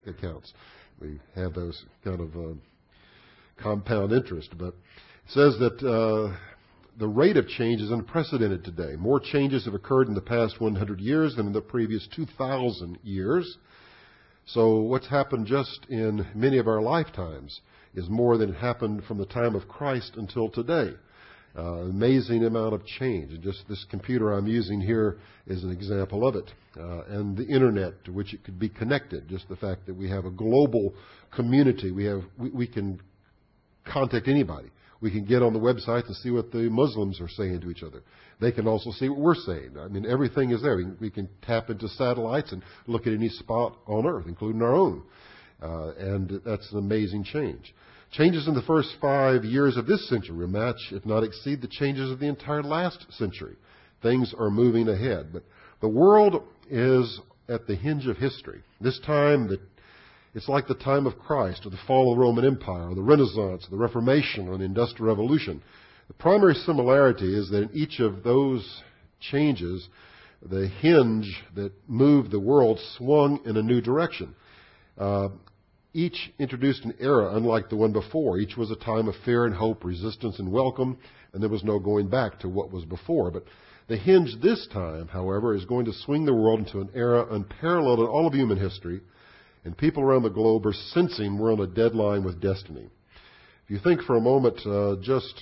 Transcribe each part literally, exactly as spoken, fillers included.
accounts. We have those kind of uh, compound interest. But it says that uh, the rate of change is unprecedented today. More changes have occurred in the past one hundred years than in the previous two thousand years. So what's happened just in many of our lifetimes is more than happened from the time of Christ until today. Uh, amazing amount of change. And just this computer I'm using here is an example of it. Uh, and the internet to which it could be connected. Just the fact that we have a global community. We have we, we can contact anybody. We can get on the website and see what the Muslims are saying to each other. They can also see what we're saying. I mean, everything is there. We can, we can tap into satellites and look at any spot on Earth, including our own. Uh, and that's an amazing change. Changes in the first five years of this century will match, if not exceed, the changes of the entire last century. Things are moving ahead. But the world is at the hinge of history. This time, the, it's like the time of Christ, or the fall of the Roman Empire, or the Renaissance, or the Reformation, or the Industrial Revolution. The primary similarity is that in each of those changes, the hinge that moved the world swung in a new direction. Uh, Each introduced an era unlike the one before. Each was a time of fear and hope, resistance and welcome, and there was no going back to what was before. But the hinge this time, however, is going to swing the world into an era unparalleled in all of human history, and people around the globe are sensing we're on a deadline with destiny. If you think for a moment uh, just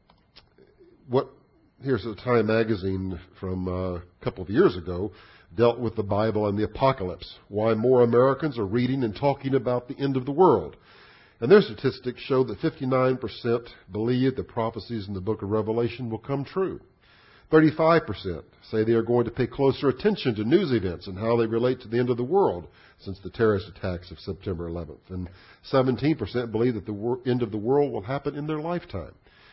what, here's a Time magazine from uh, a couple of years ago, dealt with the Bible and the apocalypse, why more Americans are reading and talking about the end of the world. And their statistics show that fifty-nine percent believe the prophecies in the book of Revelation will come true. thirty-five percent say they are going to pay closer attention to news events and how they relate to the end of the world since the terrorist attacks of September eleventh. And seventeen percent believe that the wor- end of the world will happen in their lifetime.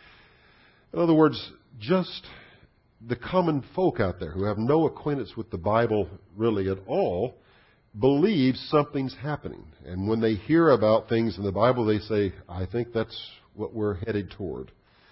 In other words, just the common folk out there who have no acquaintance with the Bible really at all believe something's happening. And when they hear about things in the Bible, they say, I think that's what we're headed toward.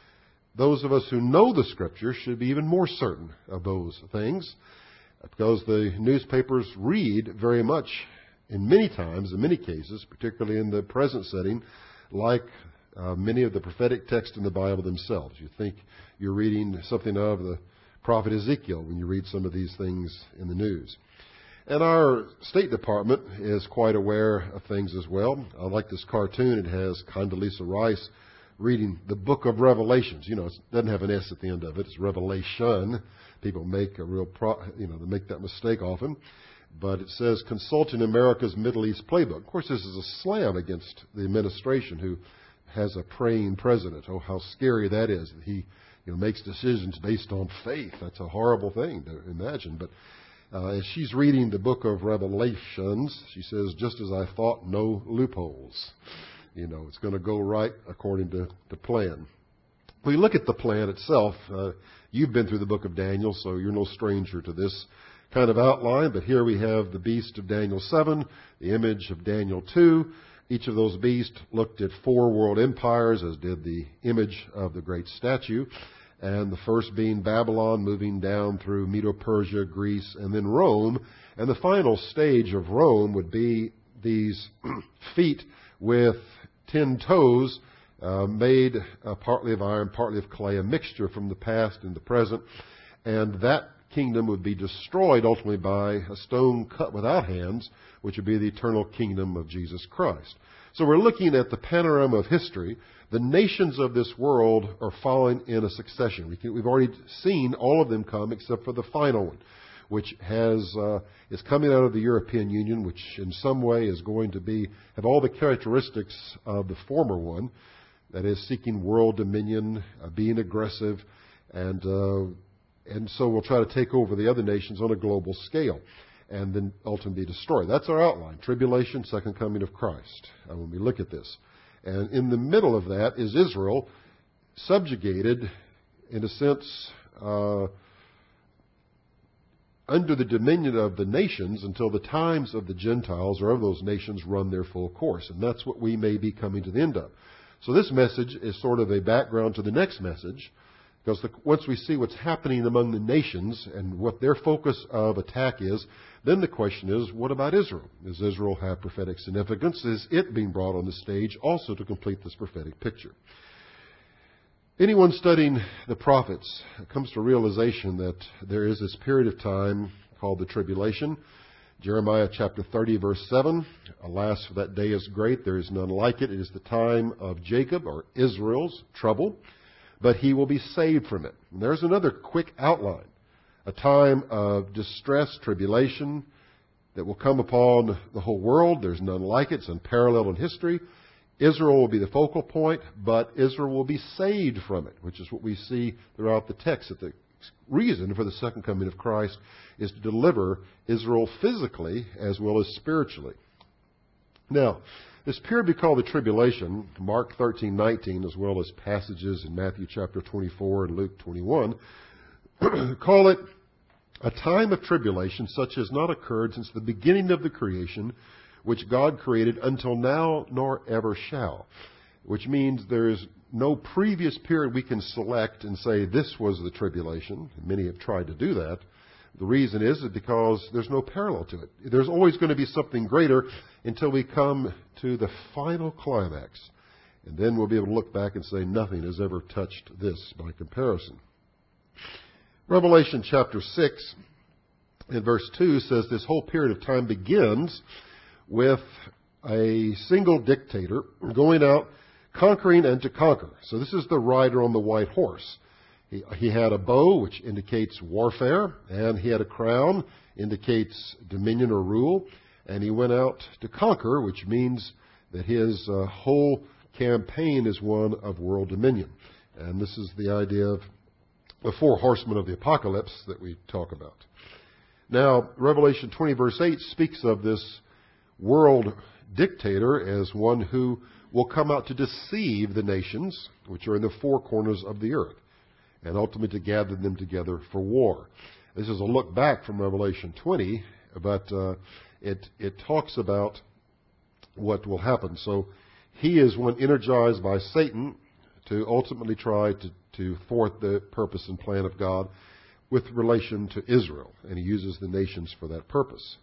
Those of us who know the Scripture should be even more certain of those things, because the newspapers read very much, in many times, in many cases, particularly in the present setting, like uh, many of the prophetic texts in the Bible themselves. You think you're reading something of the prophet Ezekiel when you read some of these things in the news. And our State Department is quite aware of things as well. I like this cartoon. It has Condoleezza Rice reading the book of Revelations. You know, it doesn't have an S at the end of it. It's Revelation. People make a real, pro, you know, they make that mistake often. But it says, Consulting America's Middle East Playbook. Of course, this is a slam against the administration who has a praying president. Oh, how scary that is. That he you know, makes decisions based on faith. That's a horrible thing to imagine. But uh, as she's reading the book of Revelations, she says, just as I thought, no loopholes. You know, it's going to go right according to, to plan. We look at the plan itself. Uh, you've been through the book of Daniel, so you're no stranger to this kind of outline. But here we have the beast of Daniel seven, the image of Daniel two. Each of those beasts looked at four world empires, as did the image of the great statue. And the first being Babylon, moving down through Medo-Persia, Greece, and then Rome. And the final stage of Rome would be these feet with ten toes, uh, made uh, partly of iron, partly of clay, a mixture from the past and the present. And that kingdom would be destroyed ultimately by a stone cut without hands, which would be the eternal kingdom of Jesus Christ. So we're looking at the panorama of history. The nations of this world are following in a succession. We can, we've already seen all of them come except for the final one, which has uh, is coming out of the European Union, which in some way is going to be have all the characteristics of the former one, that is seeking world dominion, uh, being aggressive, and uh, and so we'll try to take over the other nations on a global scale, and then ultimately be destroyed. That's our outline: tribulation, second coming of Christ. Uh, when we look at this, and in the middle of that is Israel, subjugated, in a sense, uh, under the dominion of the nations until the times of the Gentiles or of those nations run their full course. And that's what we may be coming to the end of. So this message is sort of a background to the next message, Because the, once we see what's happening among the nations and what their focus of attack is, then the question is, what about Israel? Does Israel have prophetic significance? Is it being brought on the stage also to complete this prophetic picture? Anyone studying the prophets comes to a realization that there is this period of time called the tribulation. Jeremiah chapter thirty, verse seven, alas, for that day is great, there is none like it. It is the time of Jacob, or Israel's, trouble, but he will be saved from it. And there's another quick outline. A time of distress, tribulation that will come upon the whole world. There's none like it. It's unparalleled in history. Israel will be the focal point, but Israel will be saved from it, which is what we see throughout the text. That the reason for the second coming of Christ is to deliver Israel physically as well as spiritually. Now, this period we call the tribulation, Mark thirteen nineteen, as well as passages in Matthew chapter twenty-four and Luke twenty-one, call it a time of tribulation such as not occurred since the beginning of the creation, which God created until now nor ever shall. Which means there is no previous period we can select and say this was the tribulation. Many have tried to do that. The reason is because there's no parallel to it. There's always going to be something greater until we come to the final climax. And then we'll be able to look back and say nothing has ever touched this by comparison. Revelation chapter six and verse two says this whole period of time begins with a single dictator going out, conquering and to conquer. So this is the rider on the white horse. He, he had a bow, which indicates warfare, and he had a crown, indicates dominion or rule, and he went out to conquer, which means that his uh, whole campaign is one of world dominion. And this is the idea of the four horsemen of the apocalypse that we talk about. Now, Revelation twenty verse eight speaks of this world dictator as one who will come out to deceive the nations, which are in the four corners of the earth, and ultimately to gather them together for war. This is a look back from Revelation twenty, but uh, it, it talks about what will happen. So he is one energized by Satan to ultimately try to, to thwart the purpose and plan of God with relation to Israel, and he uses the nations for that purpose.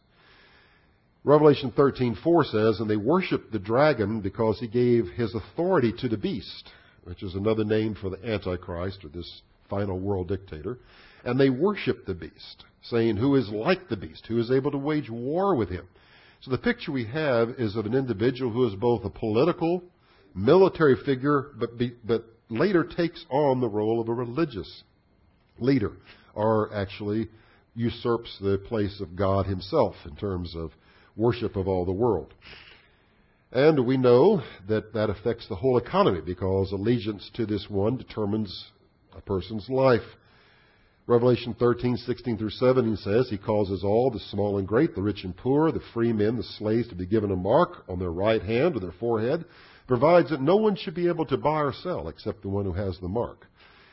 Revelation thirteen four says, and they worshiped the dragon because he gave his authority to the beast, which is another name for the Antichrist, or this final world dictator. And they worshiped the beast, saying, who is like the beast, who is able to wage war with him. So the picture we have is of an individual who is both a political, military figure, but, be, but later takes on the role of a religious leader, or actually usurps the place of God himself in terms of worship of all the world. And we know that that affects the whole economy because allegiance to this one determines a person's life. Revelation thirteen sixteen through seventeen says, he causes all, the small and great, the rich and poor, the free men, the slaves, to be given a mark on their right hand or their forehead, provides that no one should be able to buy or sell except the one who has the mark.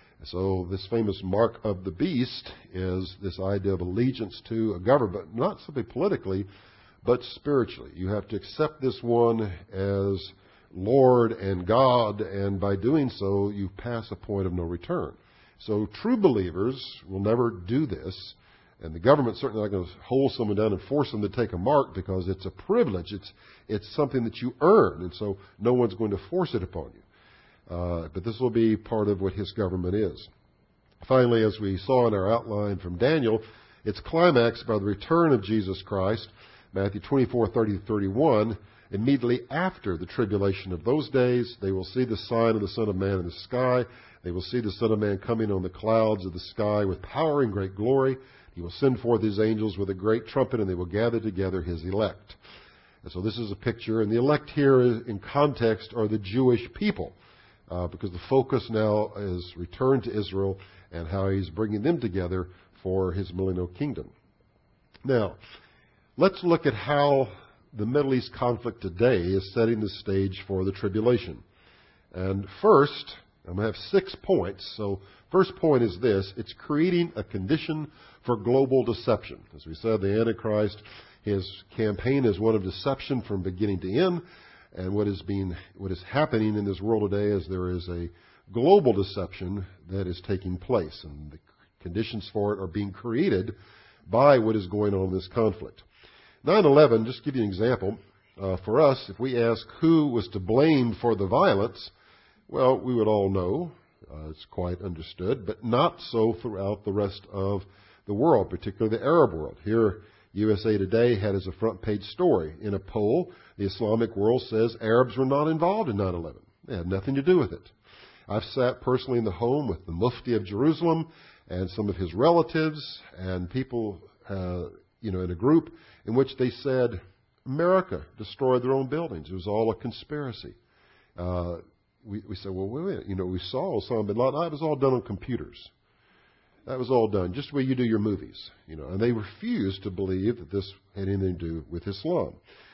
So this famous mark of the beast is this idea of allegiance to a government, not simply politically, but spiritually. You have to accept this one as Lord and God, and by doing so, you pass a point of no return. So true believers will never do this, and the government's certainly not going to hold someone down and force them to take a mark because it's a privilege. It's it's something that you earn, and so no one's going to force it upon you. Uh, but this will be part of what his government is. Finally, as we saw in our outline from Daniel, it's climaxed by the return of Jesus Christ, Matthew twenty-four thirty to thirty-one. Immediately after the tribulation of those days, they will see the sign of the Son of Man in the sky. They will see the Son of Man coming on the clouds of the sky with power and great glory. He will send forth his angels with a great trumpet, and they will gather together his elect. And so this is a picture, and the elect here in context are the Jewish people, uh, because the focus now is returned to Israel and how he's bringing them together for his millennial kingdom. Now, let's look at how the Middle East conflict today is setting the stage for the tribulation. And first, I'm going to have six points. So first point is this. It's creating a condition for global deception. As we said, the Antichrist, his campaign is one of deception from beginning to end. And what is being, what is happening in this world today is there is a global deception that is taking place, and the conditions for it are being created by what is going on in this conflict. nine eleven, just to give you an example, uh, for us, if we ask who was to blame for the violence, well, we would all know, uh, it's quite understood, but not so throughout the rest of the world, particularly the Arab world. Here, U S A Today had as a front page story, in a poll, the Islamic world says Arabs were not involved in nine eleven. They had nothing to do with it. I've sat personally in the home with the Mufti of Jerusalem and some of his relatives and people, uh, you know, in a group in which they said America destroyed their own buildings. It was all a conspiracy. Uh, we, we said, well, wait a minute. You know, we saw Osama bin Laden. It was all done on computers. That was all done just the way you do your movies. You know, and they refused to believe that this had anything to do with Islam.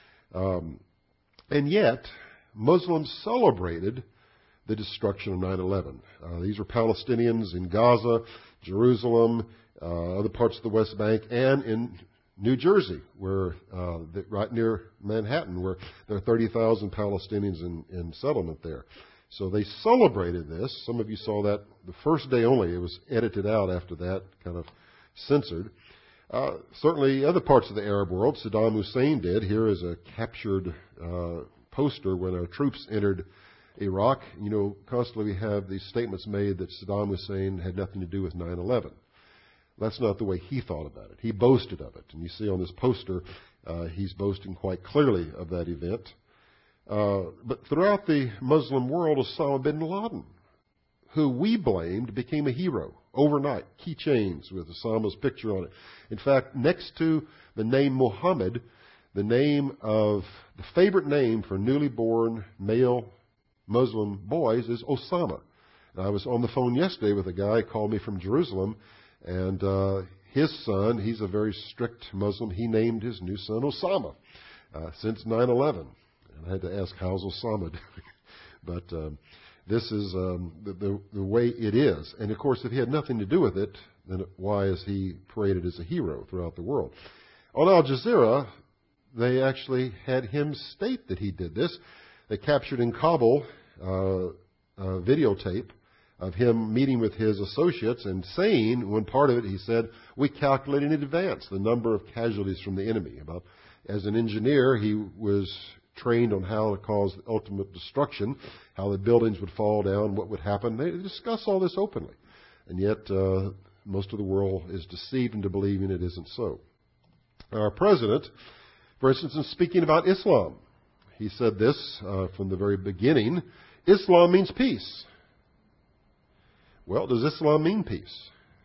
Um, and yet, Muslims celebrated the destruction of nine eleven. Uh, these were Palestinians in Gaza, Jerusalem, uh, other parts of the West Bank, and in New Jersey, where uh, the, right near Manhattan, where there are thirty thousand Palestinians in, in settlement there. So they celebrated this. Some of you saw that the first day only. It was edited out after that, kind of censored. Uh, certainly other parts of the Arab world, Saddam Hussein did. Here is a captured uh, poster when our troops entered Iraq. You know, constantly we have these statements made that Saddam Hussein had nothing to do with nine eleven. That's not the way he thought about it. He boasted of it. And you see on this poster, uh, he's boasting quite clearly of that event. Uh, but throughout the Muslim world, Osama bin Laden, who we blamed, became a hero overnight. Keychains with Osama's picture on it. In fact, next to the name Muhammad, the name of the favorite name for newly born male Muslim boys is Osama. And I was on the phone yesterday with a guy who called me from Jerusalem, and uh, his son, he's a very strict Muslim, he named his new son Osama uh, since nine eleven. And I had to ask, how's Osama doing? But um, this is um, the, the, the way it is. And of course, if he had nothing to do with it, then why is he paraded as a hero throughout the world? On Al Jazeera, they actually had him state that he did this. They captured in Kabul uh, a videotape of him meeting with his associates and saying, one part of it, he said, we calculated in advance the number of casualties from the enemy. About, as an engineer, he was trained on how to cause ultimate destruction, how the buildings would fall down, what would happen. They discuss all this openly. And yet, uh, most of the world is deceived into believing it isn't so. Our president, for instance, in speaking about Islam, he said this uh, from the very beginning, Islam means peace. Well, does Islam mean peace?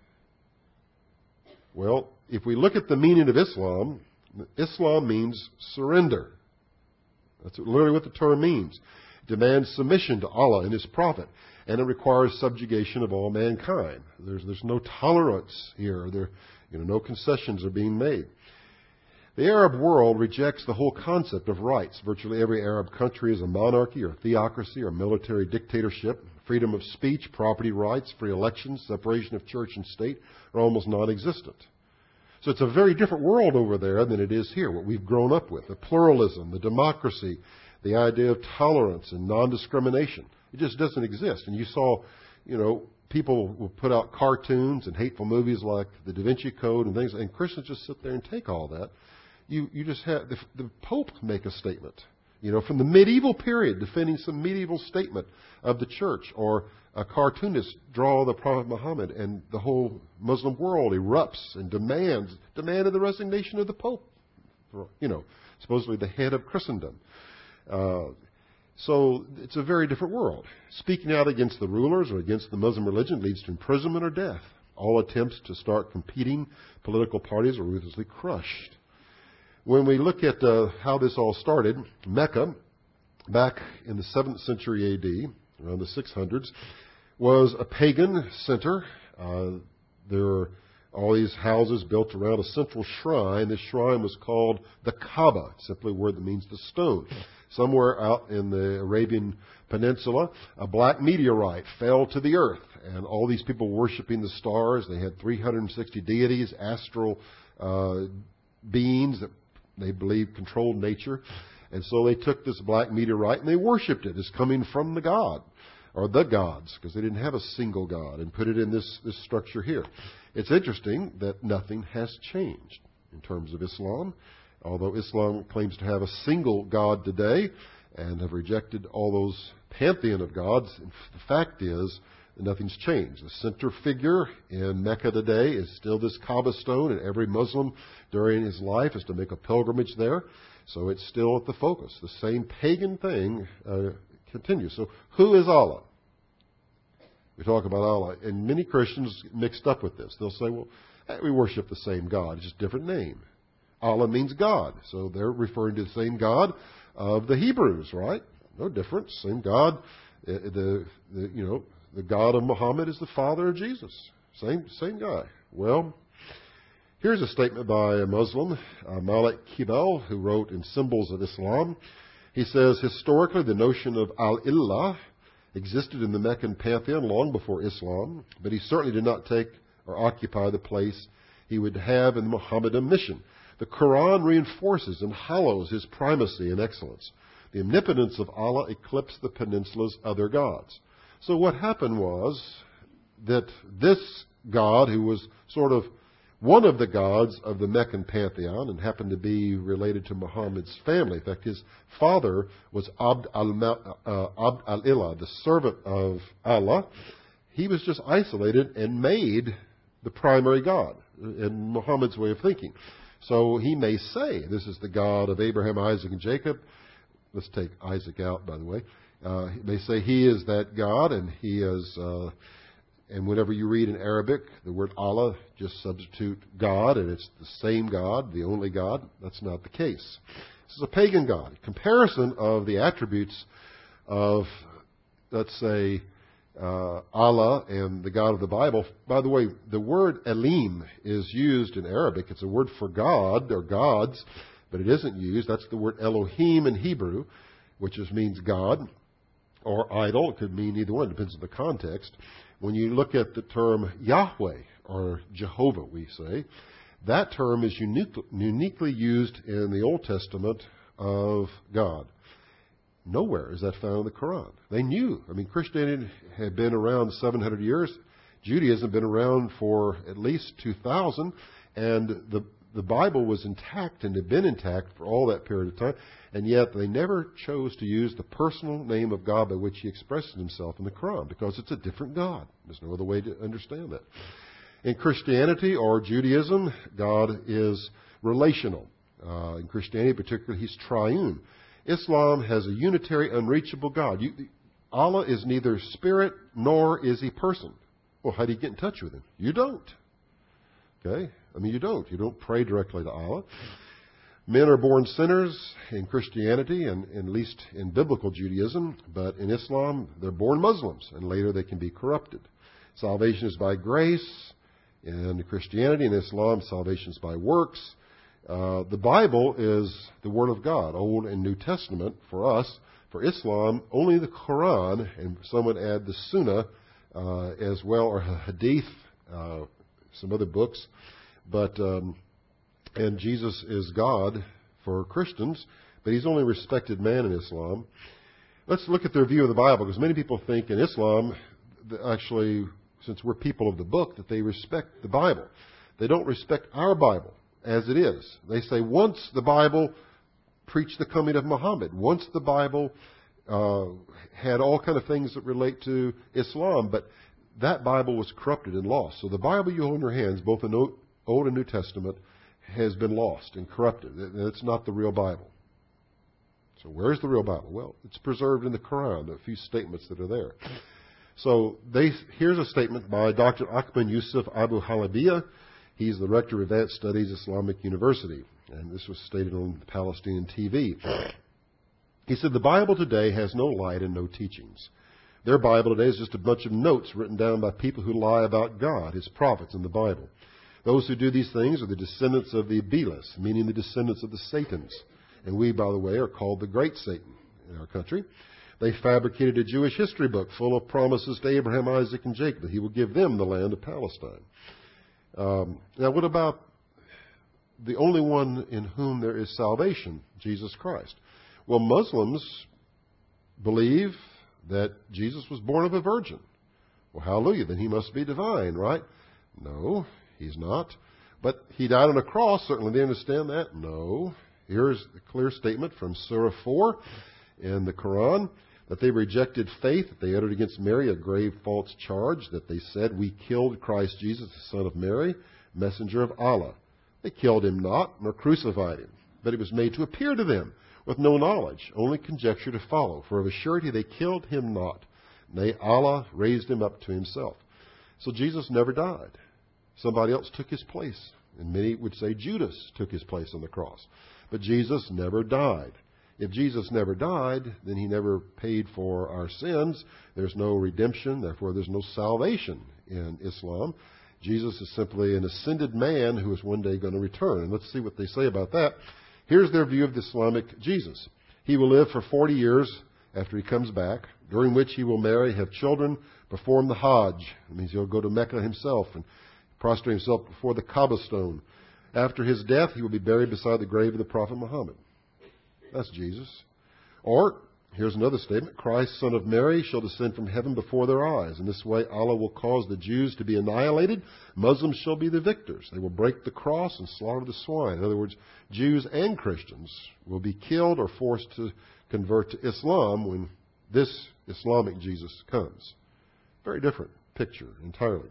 Well, if we look at the meaning of Islam, Islam means surrender. That's literally what the term means. It demands submission to Allah and His Prophet, and it requires subjugation of all mankind. There's, there's no tolerance here. There, you know, no concessions are being made. The Arab world rejects the whole concept of rights. Virtually every Arab country is a monarchy or theocracy or military dictatorship. Freedom of speech, property rights, free elections, separation of church and state are almost non-existent. So it's a very different world over there than it is here, what we've grown up with. The pluralism, the democracy, the idea of tolerance and non-discrimination. It just doesn't exist. And you saw, you know, people will put out cartoons and hateful movies like the Da Vinci Code and things, and Christians just sit there and take all that. You, you just have the, the Pope make a statement, you know, from the medieval period, defending some medieval statement of the church, or a cartoonist draw the Prophet Muhammad, and the whole Muslim world erupts and demands, demanded the resignation of the Pope, you know, supposedly the head of Christendom. Uh, so it's a very different world. Speaking out against the rulers or against the Muslim religion leads to imprisonment or death. All attempts to start competing political parties are ruthlessly crushed. When we look at uh, how this all started, Mecca, back in the seventh century A D, around the six hundreds, was a pagan center. Uh, there were all these houses built around a central shrine. This shrine was called the Kaaba, simply a word that means the stone. Somewhere out in the Arabian Peninsula, a black meteorite fell to the earth, and all these people worshiping the stars. They had three hundred sixty deities, astral uh, beings that they believed controlled nature. And so they took this black meteorite and they worshipped it as coming from the God, or the gods, because they didn't have a single God, and put it in this, this structure here. It's interesting that nothing has changed in terms of Islam, although Islam claims to have a single God today and have rejected all those pantheon of gods. The fact is, nothing's changed. The center figure in Mecca today is still this Kaaba stone, and every Muslim during his life is to make a pilgrimage there. So it's still at the focus. The same pagan thing uh, continues. So who is Allah? We talk about Allah, and many Christians get mixed up with this. They'll say, well, hey, we worship the same God. It's just a different name. Allah means God. So they're referring to the same God of the Hebrews, right? No difference. Same God. The, the you know, the God of Muhammad is the father of Jesus. Same, same guy. Well, here's a statement by a Muslim, uh, Malik Kibel, who wrote in Symbols of Islam. He says, historically, the notion of Al-Illah existed in the Meccan pantheon long before Islam, but he certainly did not take or occupy the place he would have in the Muhammadan mission. The Quran reinforces and hallows his primacy and excellence. The omnipotence of Allah eclipsed the peninsula's other gods. So what happened was that this God, who was sort of one of the gods of the Meccan pantheon and happened to be related to Muhammad's family. In fact, his father was Abd al-Ilah, the servant of Allah. He was just isolated and made the primary God in Muhammad's way of thinking. So he may say, this is the God of Abraham, Isaac, and Jacob. Let's take Isaac out, by the way. Uh, he may say he is that God, and he is... Uh, And whenever you read in Arabic, the word Allah, just substitute God, and it's the same God, the only God. That's not the case. This is a pagan God. A comparison of the attributes of, let's say, uh, Allah and the God of the Bible. By the way, the word Elim is used in Arabic. It's a word for God or gods, but it isn't used. That's the word Elohim in Hebrew, which just means God or idol. It could mean either one. It depends on the context. When you look at the term Yahweh, or Jehovah, we say, that term is unique, uniquely used in the Old Testament of God. Nowhere is that found in the Quran. They knew. I mean, Christianity had been around seven hundred years. Judaism had been around for at least two thousand. And the, the Bible was intact and had been intact for all that period of time. And yet they never chose to use the personal name of God by which he expresses himself in the Quran, because it's a different God. There's no other way to understand that. In Christianity or Judaism, God is relational. Uh, in Christianity particularly, he's triune. Islam has a unitary, unreachable God. You, Allah is neither spirit nor is he person. Well, how do you get in touch with him? You don't. Okay? I mean, you don't. You don't pray directly to Allah. Men are born sinners in Christianity and, and at least in biblical Judaism, but in Islam, they're born Muslims, and later they can be corrupted. Salvation is by grace. In Christianity and Islam, salvation is by works. Uh, the Bible is the Word of God, Old and New Testament for us. For Islam, only the Quran, and some would add the Sunnah uh, as well, or Hadith, uh, some other books. But... Um, And Jesus is God for Christians, but he's only a respected man in Islam. Let's look at their view of the Bible, because many people think in Islam, that actually, since we're people of the book, that they respect the Bible. They don't respect our Bible as it is. They say once the Bible preached the coming of Muhammad, once the Bible uh, had all kind of things that relate to Islam, but that Bible was corrupted and lost. So the Bible you hold in your hands, both in Old and New Testament, has been lost and corrupted. It's not the real Bible. So where's the real Bible? Well, it's preserved in the Quran, a few statements that are there. So they, here's a statement by Doctor Akman Yusuf Abu Halabia. He's the Rector of Advanced Studies, Islamic University. And this was stated on Palestinian T V. He said, the Bible today has no light and no teachings. Their Bible today is just a bunch of notes written down by people who lie about God, his prophets, and the Bible. Those who do these things are the descendants of the Abilas, meaning the descendants of the Satans. And we, by the way, are called the Great Satan in our country. They fabricated a Jewish history book full of promises to Abraham, Isaac, and Jacob that he will give them the land of Palestine. Um, now, what about the only one in whom there is salvation, Jesus Christ? Well, Muslims believe that Jesus was born of a virgin. Well, hallelujah, then he must be divine, right? No, he's not. But he died on a cross, certainly they understand that. No. Here's a clear statement from Surah four in the Quran, that they rejected faith, that they uttered against Mary a grave false charge, that they said, we killed Christ Jesus, the son of Mary, messenger of Allah. They killed him not, nor crucified him, but it was made to appear to them with no knowledge, only conjecture to follow. For of a surety they killed him not. Nay, Allah raised him up to himself. So Jesus never died. Somebody else took his place. And many would say Judas took his place on the cross. But Jesus never died. If Jesus never died, then he never paid for our sins. There's no redemption. Therefore, there's no salvation in Islam. Jesus is simply an ascended man who is one day going to return. And let's see what they say about that. Here's their view of the Islamic Jesus. He will live for forty years after he comes back, during which he will marry, have children, perform the Hajj. That means he'll go to Mecca himself and prostrate himself before the Kaaba stone. After his death, he will be buried beside the grave of the Prophet Muhammad. That's Jesus. Or, here's another statement. Christ, son of Mary, shall descend from heaven before their eyes. In this way, Allah will cause the Jews to be annihilated. Muslims shall be the victors. They will break the cross and slaughter the swine. In other words, Jews and Christians will be killed or forced to convert to Islam when this Islamic Jesus comes. Very different picture entirely.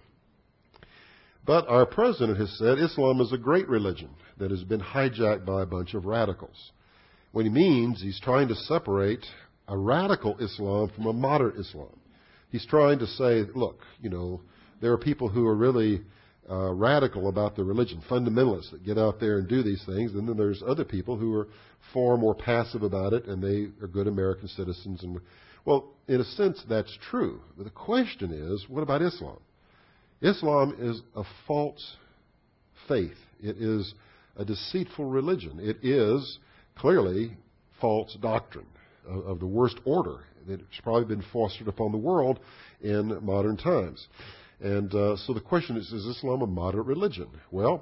But our president has said Islam is a great religion that has been hijacked by a bunch of radicals. What he means, he's trying to separate a radical Islam from a moderate Islam. He's trying to say, look, you know, there are people who are really uh, radical about the religion, fundamentalists that get out there and do these things, and then there's other people who are far more passive about it, and they are good American citizens. And well, in a sense, that's true. But the question is, what about Islam? Islam is a false faith. It is a deceitful religion. It is clearly false doctrine of, of the worst order that's probably been fostered upon the world in modern times. And uh, so the question is, is Islam a moderate religion? Well,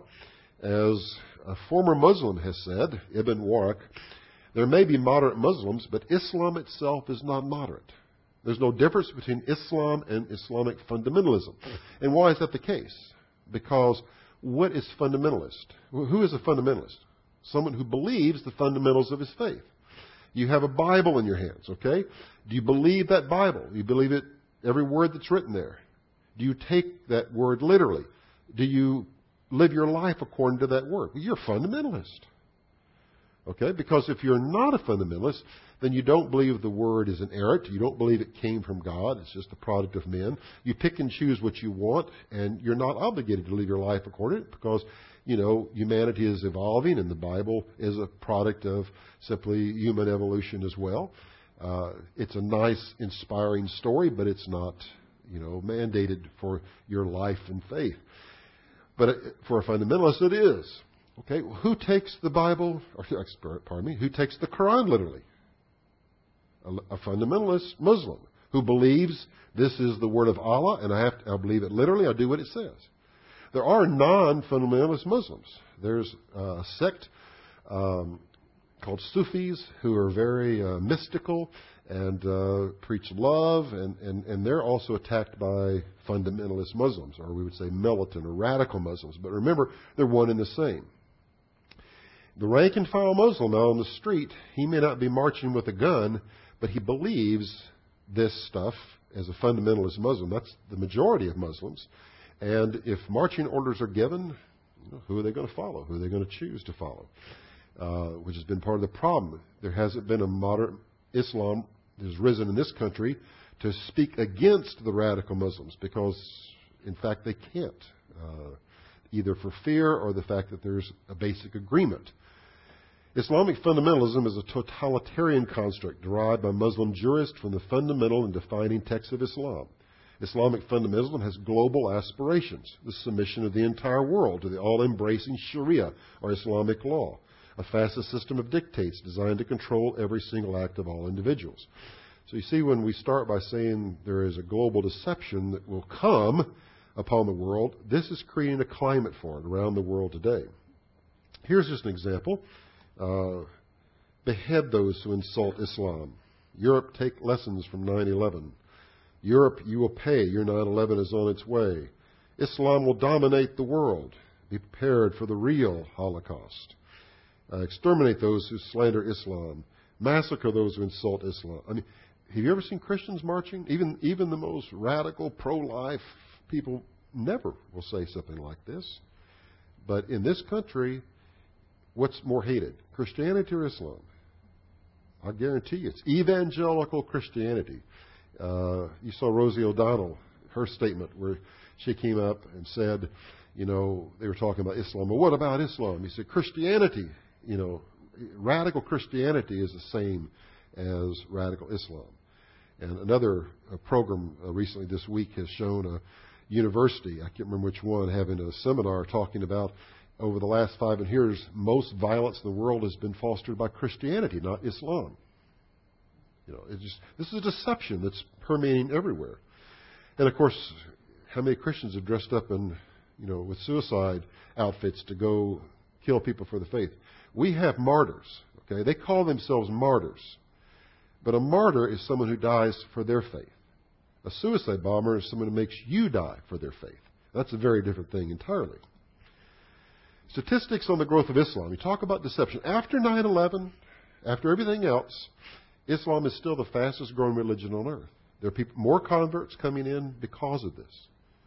as a former Muslim has said, Ibn Waraq, there may be moderate Muslims, but Islam itself is not moderate. There's no difference between Islam and Islamic fundamentalism. And why is that the case? Because what is fundamentalist? Who is a fundamentalist? Someone who believes the fundamentals of his faith. You have a Bible in your hands, okay? Do you believe that Bible? Do you believe it, every word that's written there? Do you take that word literally? Do you live your life according to that word? Well, you're a fundamentalist. Okay? Because if you're not a fundamentalist, then you don't believe the word is inerrant. You don't believe it came from God. It's just a product of men. You pick and choose what you want, and you're not obligated to live your life according to it because, you know, humanity is evolving, and the Bible is a product of simply human evolution as well. Uh, it's a nice, inspiring story, but it's not, you know, mandated for your life and faith. But for a fundamentalist, it is. Okay, well, who takes the Bible, or, pardon me, who takes the Quran literally? A, a fundamentalist Muslim who believes this is the word of Allah, and I have to, I believe it literally. I do what it says. There are non-fundamentalist Muslims. There's a sect um, called Sufis who are very uh, mystical and uh, preach love, and, and, and they're also attacked by fundamentalist Muslims, or we would say militant or radical Muslims. But remember, they're one and the same. The rank and file Muslim out on the street, he may not be marching with a gun, but he believes this stuff as a fundamentalist Muslim. That's the majority of Muslims. And if marching orders are given, you know, who are they going to follow? Who are they going to choose to follow? Uh, which has been part of the problem. There hasn't been a modern Islam that has risen in this country to speak against the radical Muslims because, in fact, they can't, uh, either for fear or the fact that there's a basic agreement. Islamic fundamentalism is a totalitarian construct derived by Muslim jurists from the fundamental and defining texts of Islam. Islamic fundamentalism has global aspirations, the submission of the entire world to the all-embracing Sharia, or Islamic law, a fascist system of dictates designed to control every single act of all individuals. So you see, when we start by saying there is a global deception that will come upon the world, this is creating a climate for it around the world today. Here's just an example. Uh, behead those who insult Islam. Europe, take lessons from nine eleven. Europe, you will pay. Your nine eleven is on its way. Islam will dominate the world. Be prepared for the real Holocaust. Uh, exterminate those who slander Islam. Massacre those who insult Islam. I mean, have you ever seen Christians marching? Even even the most radical pro-life people never will say something like this. But in this country, what's more hated, Christianity or Islam? I guarantee you, it's evangelical Christianity. Uh, you saw Rosie O'Donnell, her statement where she came up and said, you know, they were talking about Islam. Well, what about Islam? He said, Christianity, you know, radical Christianity is the same as radical Islam. And another uh, program uh, recently this week has shown a university, I can't remember which one, having a seminar talking about over the last five years, most violence in the world has been fostered by Christianity, not Islam. You know, it's just, this is a deception that's permeating everywhere. And of course, how many Christians are dressed up in, you know, with suicide outfits to go kill people for the faith? We have martyrs, okay? They call themselves martyrs. But a martyr is someone who dies for their faith. A suicide bomber is someone who makes you die for their faith. That's a very different thing entirely. Statistics on the growth of Islam. You talk about deception. After nine eleven, after everything else, Islam is still the fastest growing religion on earth. There are people, more converts coming in because of this.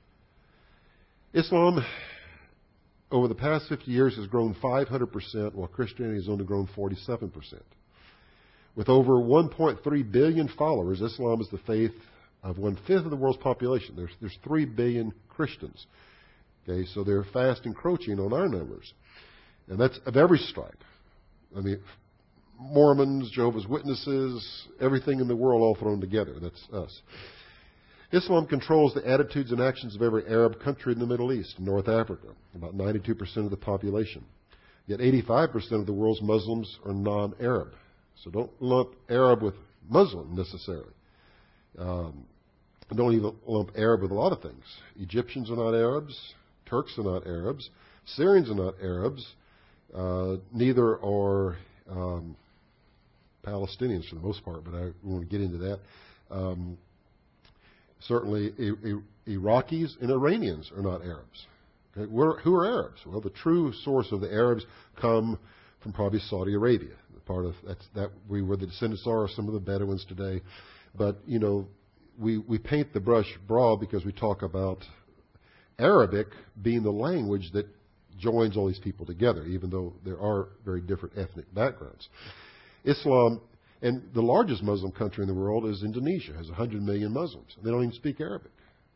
Islam, over the past fifty years, has grown five hundred percent, while Christianity has only grown forty-seven percent. With over one point three billion followers, Islam is the faith of one-fifth of the world's population. There's, there's three billion Christians. Okay, so they're fast encroaching on our numbers. And that's of every stripe. I mean, Mormons, Jehovah's Witnesses, everything in the world all thrown together. That's us. Islam controls the attitudes and actions of every Arab country in the Middle East and North Africa, about ninety-two percent of the population. Yet eighty-five percent of the world's Muslims are non-Arab. So don't lump Arab with Muslim necessarily. Um, don't even lump Arab with a lot of things. Egyptians are not Arabs. Turks are not Arabs. Syrians are not Arabs. Uh, neither are um, Palestinians for the most part, but I won't get into that. Um, certainly, I- I- Iraqis and Iranians are not Arabs. Okay? We're, who are Arabs? Well, the true source of the Arabs come from probably Saudi Arabia. Part of that's that we where the descendants are some of the Bedouins today, but you know we we paint the brush broad because we talk about Arabic being the language that joins all these people together, even though there are very different ethnic backgrounds. Islam, and the largest Muslim country in the world is Indonesia, has one hundred million Muslims. They don't even speak Arabic.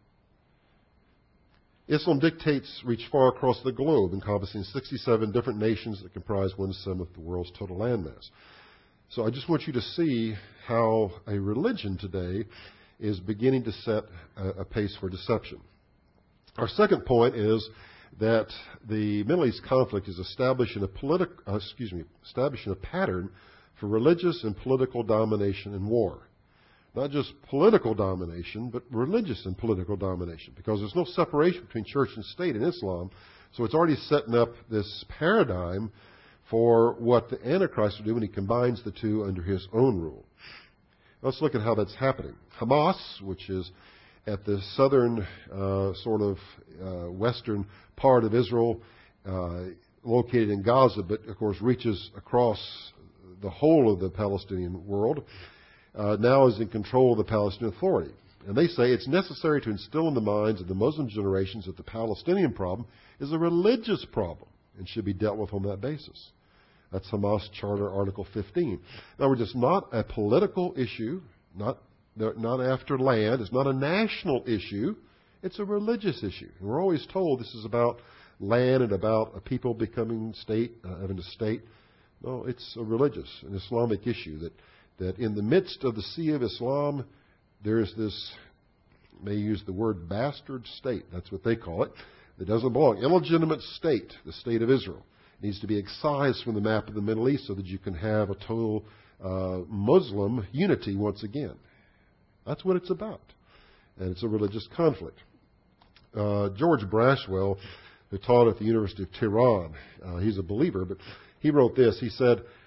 Islam dictates reach far across the globe, encompassing sixty-seven different nations that comprise one-seventh of the world's total landmass. So I just want you to see how a religion today is beginning to set a, a pace for deception. Our second point is that the Middle East conflict is establishing a politi- uh, excuse me, establishing a pattern for religious and political domination and war. Not just political domination, but religious and political domination, because there's no separation between church and state in Islam. So it's already setting up this paradigm for what the Antichrist will do when he combines the two under his own rule. Let's look at how that's happening. Hamas, which is at the southern uh, sort of uh, western part of Israel, uh, located in Gaza, but of course reaches across the whole of the Palestinian world, Uh, now is in control of the Palestinian Authority. And they say it's necessary to instill in the minds of the Muslim generations that the Palestinian problem is a religious problem and should be dealt with on that basis. That's Hamas Charter Article fifteen. In other words, it's not a political issue, not, not after land. It's not a national issue. It's a religious issue. And we're always told this is about land and about a people becoming state, uh, having a state. No, it's a religious, an Islamic issue that that in the midst of the sea of Islam, there is this, may use the word bastard state, that's what they call it, that doesn't belong. Illegitimate state, the state of Israel, needs to be excised from the map of the Middle East so that you can have a total uh, Muslim unity once again. That's what it's about. And it's a religious conflict. Uh, George Brashwell, who taught at the University of Tehran, uh, he's a believer, but he wrote this. He said,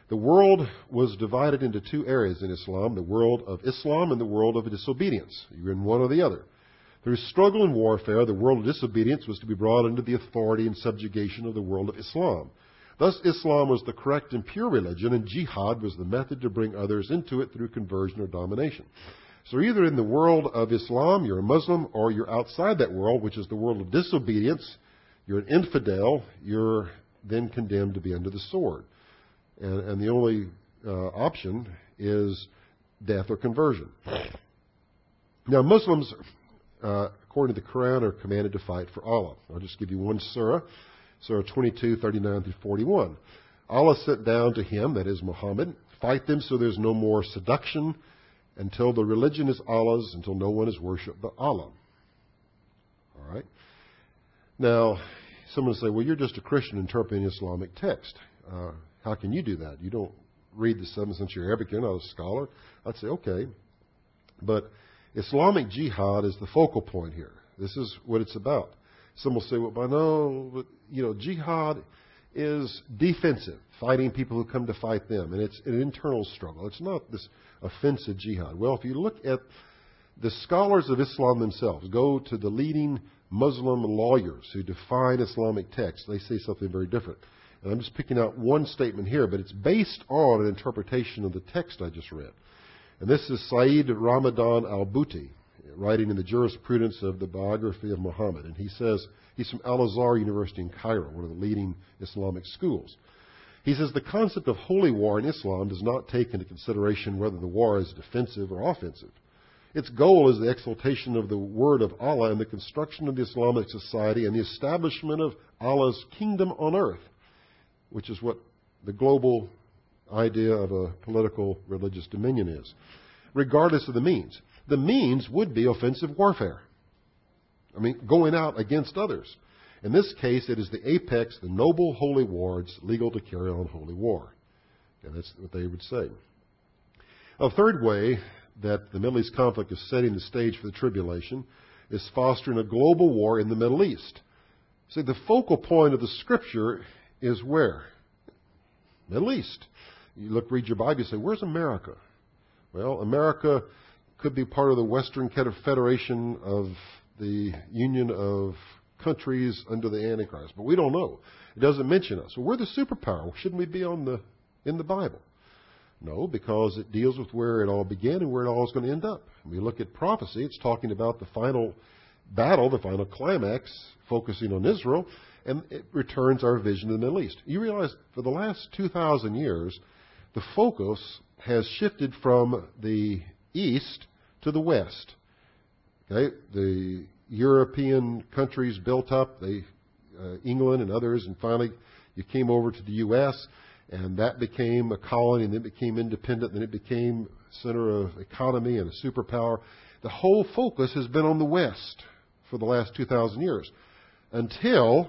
The world was divided into two areas in Islam, the world of Islam and the world of disobedience. You're in one or the other. Through struggle and warfare, the world of disobedience was to be brought under the authority and subjugation of the world of Islam. Thus, Islam was the correct and pure religion, and jihad was the method to bring others into it through conversion or domination. So either in the world of Islam, you're a Muslim, or you're outside that world, which is the world of disobedience. You're an infidel. You're then condemned to be under the sword. And, and the only uh, option is death or conversion. Now, Muslims, uh, according to the Quran, are commanded to fight for Allah. I'll just give you one surah, Surah twenty-two, thirty-nine through forty-one. Allah sent down to him, that is Muhammad, fight them so there's no more seduction until the religion is Allah's, until no one is worshipped but Allah. All right? Now, someone will say, well, you're just a Christian interpreting Islamic text. Uh, how can you do that? You don't read the seventh century Arabic. You're not a scholar. I'd say, okay. But Islamic jihad is the focal point here. This is what it's about. Some will say, well, but no, but, you know, jihad is defensive, fighting people who come to fight them. And it's an internal struggle. It's not this offensive jihad. Well, if you look at the scholars of Islam themselves, go to the leading Muslim lawyers who define Islamic texts, they say something very different. And I'm just picking out one statement here, but it's based on an interpretation of the text I just read. And this is Sayyid Ramadan al-Buti, writing in the jurisprudence of the biography of Muhammad. And he says, he's from Al-Azhar University in Cairo, one of the leading Islamic schools. He says, the concept of holy war in Islam does not take into consideration whether the war is defensive or offensive. Its goal is the exaltation of the word of Allah and the construction of the Islamic society and the establishment of Allah's kingdom on earth, which is what the global idea of a political religious dominion is, regardless of the means. The means would be offensive warfare. I mean, going out against others. In this case, it is the apex, the noble holy war. It's legal to carry on holy war. And that's what they would say. A third way that the Middle East conflict is setting the stage for the tribulation is fostering a global war in the Middle East. See, the focal point of the Scripture is where? Middle East. You look, read your Bible, you say, where's America? Well, America could be part of the Western Federation of the Union of Countries under the Antichrist, but we don't know. It doesn't mention us. Well, we're the superpower. Shouldn't we be on the in the Bible? No, because it deals with where it all began and where it all is going to end up. When we look at prophecy, it's talking about the final battle, the final climax, focusing on Israel, and it returns our vision of the Middle East. You realize for the last two thousand years, the focus has shifted from the east to the west. Okay, the European countries built up, they, uh, England and others, and finally you came over to the U S, and that became a colony, and then it became independent, and then it became center of economy and a superpower. The whole focus has been on the West for the last two thousand years, until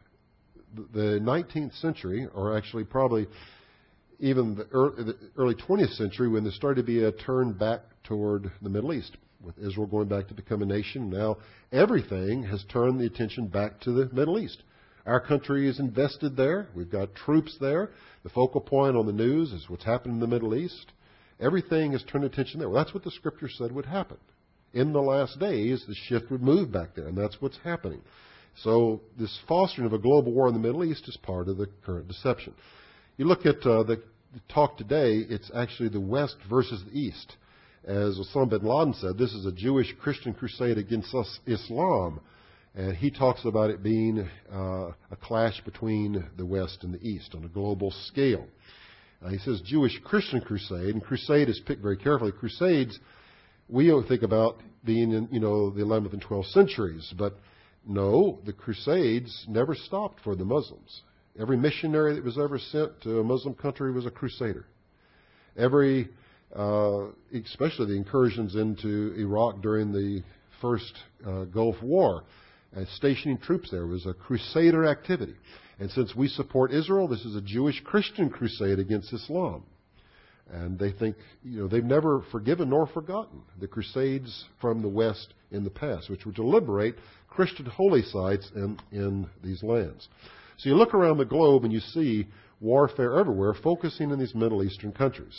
the nineteenth century, or actually probably even the early twentieth century, when there started to be a turn back toward the Middle East, with Israel going back to become a nation. Now everything has turned the attention back to the Middle East. Our country is invested there. We've got troops there. The focal point on the news is what's happening in the Middle East. Everything has turned attention there. Well, that's what the Scripture said would happen. In the last days, the shift would move back there, and that's what's happening. So this fostering of a global war in the Middle East is part of the current deception. You look at uh, the, the talk today, it's actually the West versus the East. As Osama bin Laden said, this is a Jewish-Christian crusade against us, Islam. And he talks about it being uh, a clash between the West and the East on a global scale. Uh, he says Jewish-Christian crusade, and crusade is picked very carefully. Crusades, we don't think about being in, you know, the eleventh and twelfth centuries, but no, the Crusades never stopped for the Muslims. Every missionary that was ever sent to a Muslim country was a crusader. Every, uh, especially the incursions into Iraq during the first uh, Gulf War, and stationing troops there was a crusader activity. And since we support Israel, this is a Jewish-Christian crusade against Islam. And they think, you know, they've never forgiven nor forgotten the crusades from the West in the past, which were to liberate Christian holy sites in, in these lands. So you look around the globe and you see warfare everywhere, focusing in these Middle Eastern countries.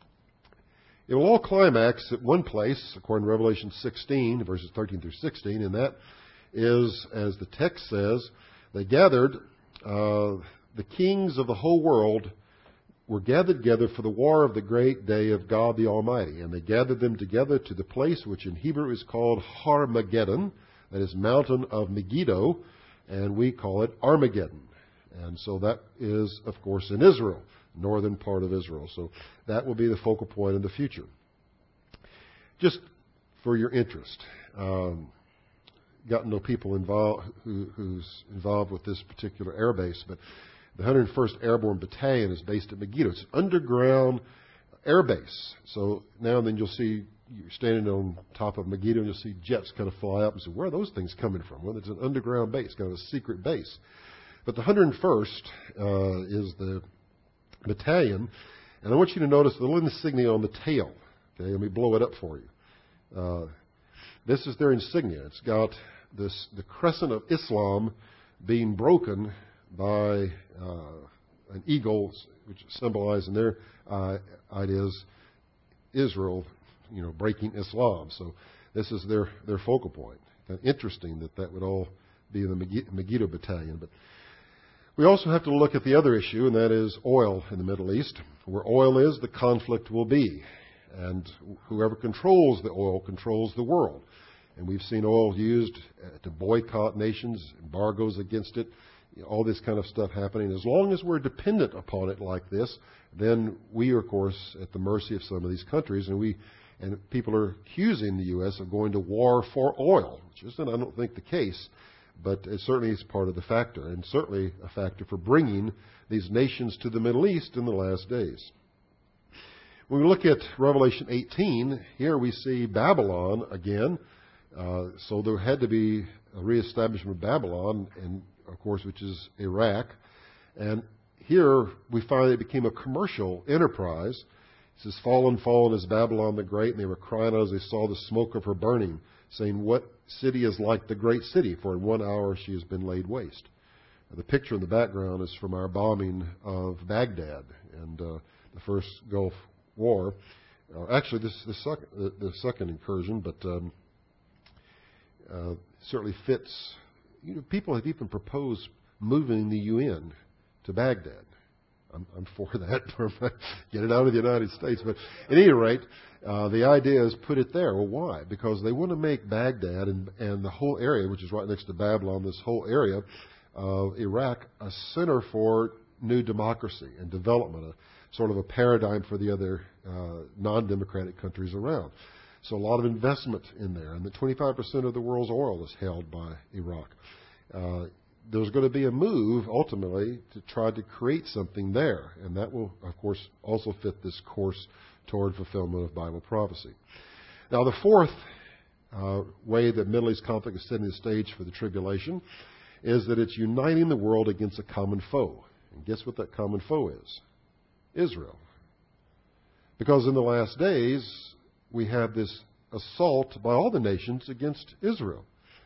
It will all climax at one place, according to Revelation sixteen, verses thirteen through sixteen, and that is, as the text says, they gathered, uh, the kings of the whole world were gathered together for the war of the great day of God the Almighty. And they gathered them together to the place which in Hebrew is called Har-Mageddon, that is mountain of Megiddo, and we call it Armageddon. And so that is, of course, in Israel, northern part of Israel. So that will be the focal point in the future. Just for your interest, um, got to know people involved who, who's involved with this particular air base, but the one hundred first Airborne Battalion is based at Megiddo. It's an underground air base. So now and then you'll see, you're standing on top of Megiddo and you'll see jets kind of fly up and say, where are those things coming from? Well, it's an underground base, kind of a secret base. But the one hundred first uh, is the battalion, and I want you to notice the little insignia on the tail. Okay, let me blow it up for you. Uh, this is their insignia. It's got this the crescent of Islam being broken by uh, an eagle, which symbolizes in their uh, ideas Israel, you know, breaking Islam. So this is their, their focal point. Kind of interesting that that would all be in the Megiddo Battalion. But we also have to look at the other issue, and that is oil in the Middle East. Where oil is, the conflict will be. And whoever controls the oil controls the world. And we've seen oil used to boycott nations, embargoes against it, all this kind of stuff happening. As long as we're dependent upon it like this, then we are, of course, at the mercy of some of these countries. And we and people are accusing the U S of going to war for oil, which isn't, I don't think, the case. But it certainly is part of the factor, and certainly a factor for bringing these nations to the Middle East in the last days. When we look at Revelation eighteen, here we see Babylon again. Uh, so there had to be a reestablishment of Babylon, and of course, which is Iraq. And here we find it became a commercial enterprise. It says, fallen, fallen is Babylon the Great, and they were crying out as they saw the smoke of her burning, saying, what city is like the great city? For in one hour she has been laid waste. The picture in the background is from our bombing of Baghdad and uh, the first Gulf War. Uh, actually, this the second, the, the second incursion, but um, uh, certainly fits. You know, people have even proposed moving the U N to Baghdad. I'm, I'm for that. Get it out of the United States. But at any rate, uh, the idea is put it there. Well, why? Because they want to make Baghdad and, and the whole area, which is right next to Babylon, this whole area of Iraq, a center for new democracy and development, a sort of a paradigm for the other uh, non-democratic countries around. So a lot of investment in there. And the twenty-five percent of the world's oil is held by Iraq. Uh, there's going to be a move, ultimately, to try to create something there. And that will, of course, also fit this course toward fulfillment of Bible prophecy. Now, the fourth uh, way that Middle East conflict is setting the stage for the tribulation is that it's uniting the world against a common foe. And guess what that common foe is? Israel. Because in the last days, we have this assault by all the nations against Israel.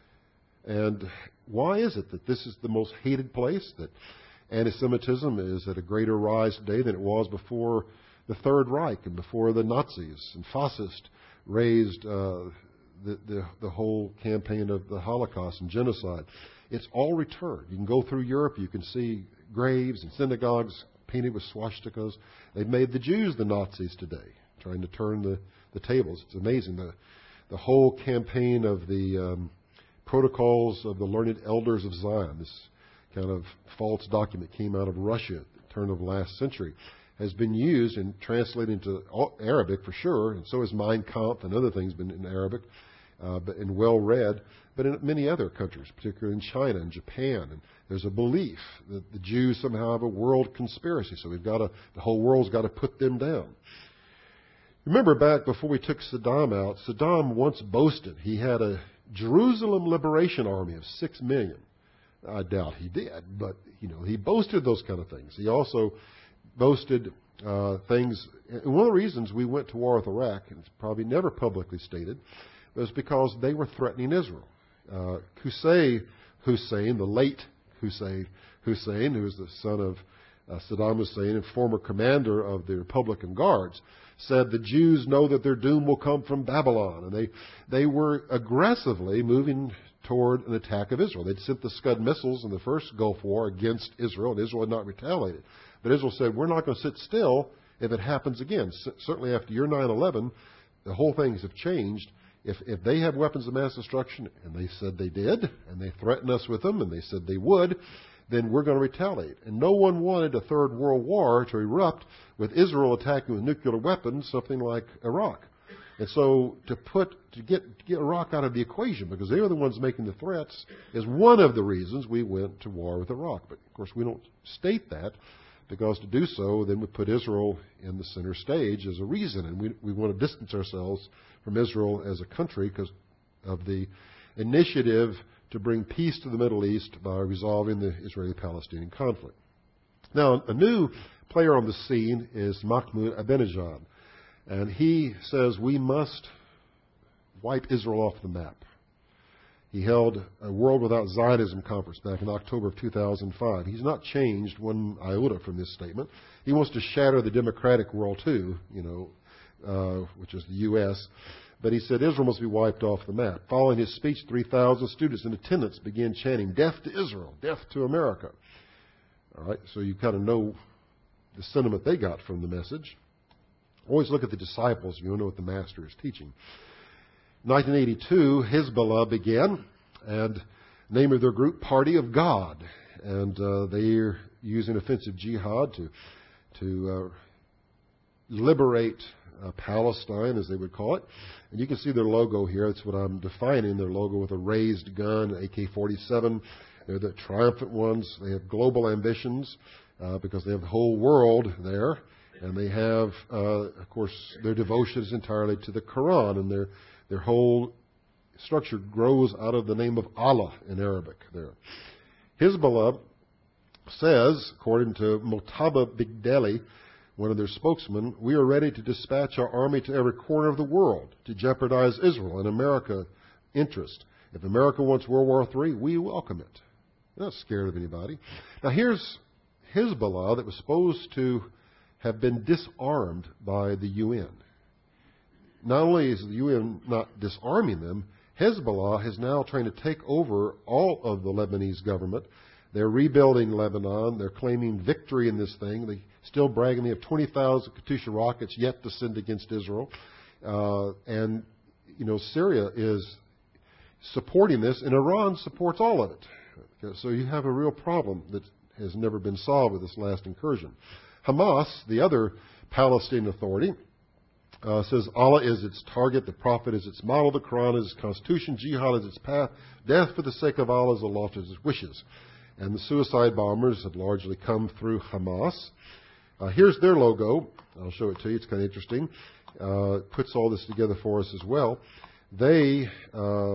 And why is it that this is the most hated place, that anti-Semitism is at a greater rise today than it was before the Third Reich and before the Nazis and fascists raised uh, the, the, the whole campaign of the Holocaust and genocide? It's all returned. You can go through Europe, you can see graves and synagogues painted with swastikas. They've made the Jews the Nazis today, trying to turn the, the tables. It's amazing. The, the whole campaign of the um, Protocols of the Learned Elders of Zion, this kind of false document came out of Russia at the turn of the last century, has been used and translated into Arabic for sure, and so has Mein Kampf and other things been in Arabic, uh, but and well read, but in many other countries, particularly in China and Japan. And there's a belief that the Jews somehow have a world conspiracy, so we've got to, the whole world's got to put them down. Remember back before we took Saddam out, Saddam once boasted he had a Jerusalem Liberation Army of six million. I doubt he did, but you know he boasted those kind of things. He also boasted uh, things. And one of the reasons we went to war with Iraq, and it's probably never publicly stated, was because they were threatening Israel. Uh, Qusay Hussein, the late Hussein Hussein, who was the son of uh, Saddam Hussein, a former commander of the Republican Guards, said the Jews know that their doom will come from Babylon. And they, they were aggressively moving toward an attack of Israel. They'd sent the Scud missiles in the first Gulf War against Israel, and Israel had not retaliated. But Israel said, we're not going to sit still if it happens again. C- certainly after year nine eleven, the whole things have changed. If, if they have weapons of mass destruction, and they said they did, and they threatened us with them, and they said they would, then we're going to retaliate. And no one wanted a third world war to erupt with Israel attacking with nuclear weapons, something like Iraq. And so to put to get, to get Iraq out of the equation, because they were the ones making the threats, is one of the reasons we went to war with Iraq. But, of course, we don't state that, because to do so, then we put Israel in the center stage as a reason. And we, we want to distance ourselves from Israel as a country because of the initiative to bring peace to the Middle East by resolving the Israeli-Palestinian conflict. Now, a new player on the scene is Mahmoud Ahmadinejad. And he says we must wipe Israel off the map. He held a World Without Zionism conference back in October of two thousand five. He's not changed one iota from this statement. He wants to shatter the democratic world too, you know, uh, which is the U S But he said Israel must be wiped off the map. Following his speech, three thousand students in attendance began chanting, "Death to Israel, death to America." All right, so you kind of know the sentiment they got from the message. Always look at the disciples if you want to know what the master is teaching. nineteen eighty-two, Hezbollah began, and the name of their group, Party of God. And uh, they're using offensive jihad to, to uh, liberate uh, Palestine, as they would call it. And you can see their logo here. That's what I'm defining, their logo with a raised gun, A K forty-seven. They're the triumphant ones. They have global ambitions uh, because they have the whole world there. And they have, uh, of course, their devotion is entirely to the Quran, and their their whole structure grows out of the name of Allah in Arabic there. Hezbollah says, according to Motaba Bigdeli, one of their spokesmen, we are ready to dispatch our army to every corner of the world to jeopardize Israel and America's interest. If America wants World War Three, we welcome it. They're not scared of anybody. Now here's Hezbollah that was supposed to have been disarmed by the U N. Not only is the U N not disarming them, Hezbollah is now trying to take over all of the Lebanese government. They're rebuilding Lebanon. They're claiming victory in this thing. They still bragging they have twenty thousand Katyusha rockets yet to send against Israel. Uh, and, you know, Syria is supporting this, and Iran supports all of it. Okay, so you have a real problem that has never been solved with this last incursion. Hamas, the other Palestinian authority, uh, says Allah is its target, the Prophet is its model, the Quran is its constitution, jihad is its path, death for the sake of Allah is Allah to his wishes. And the suicide bombers have largely come through Hamas. Uh, here's their logo. I'll show it to you. It's kind of interesting. Uh, it puts all this together for us as well. They uh,